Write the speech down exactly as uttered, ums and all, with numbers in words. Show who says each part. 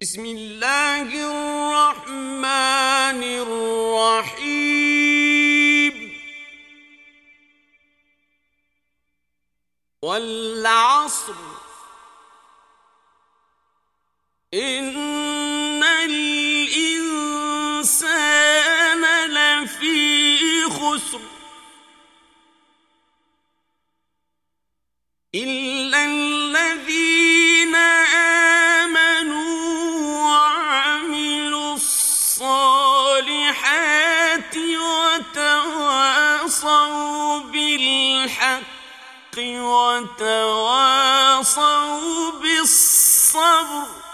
Speaker 1: بسم الله الرحمن الرحيم والعصر إن الإنسان لفي خسر إلا الذين آمنوا وعملوا الصالحات وتواصوا بالحق وتواصوا بالصبر